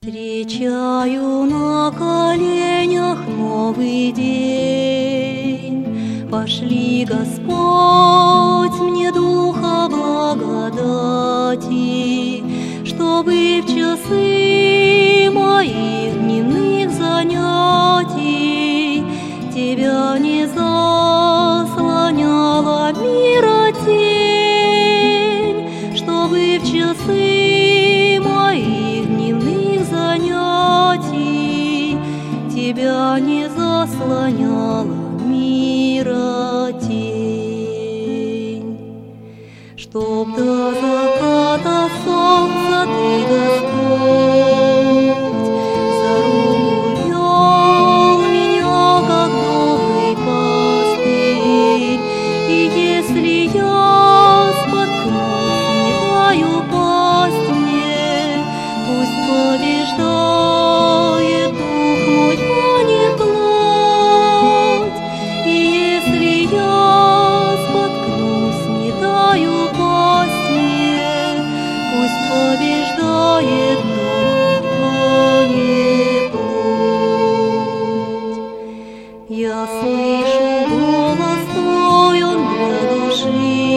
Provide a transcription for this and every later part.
Встречаю на коленях новый день. Пошли, Господь, мне духа благодати, чтобы в часы моих дневных занятий Тебя не заслоняла мира тень, чтобы в часы моих дневных занятий Тебя не заслоняла мира тень. Чтоб до заката солнца Ты, Господь, за руку вел меня, как добрый пастырь, и если я споткнусь, не дай упасть мне, пусть побеждает дух мой, а не плоть. И если я споткнусь, не дай упасть мне, пусть побеждает дух, а не плоть. Я слышу голос Твой, он для души,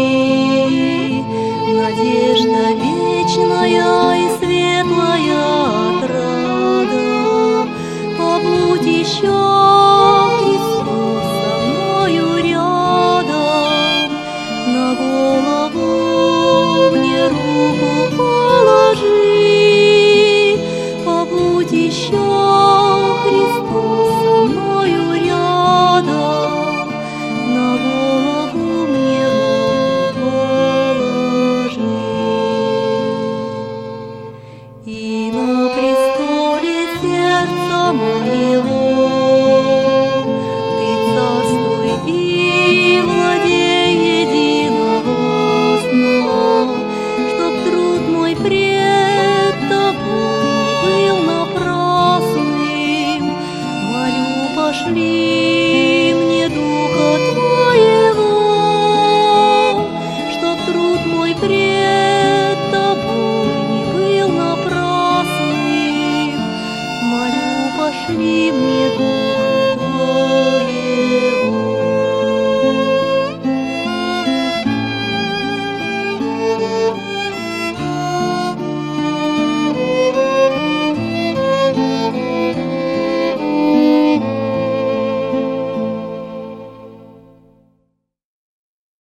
надежда вечная и светлая отрада. Побудь еще, Христос, со мною рядом, на голову мне руку положи. Побудь еще, Христос, со мною рядом, на голову мне руку положи. И на престоле сердца моего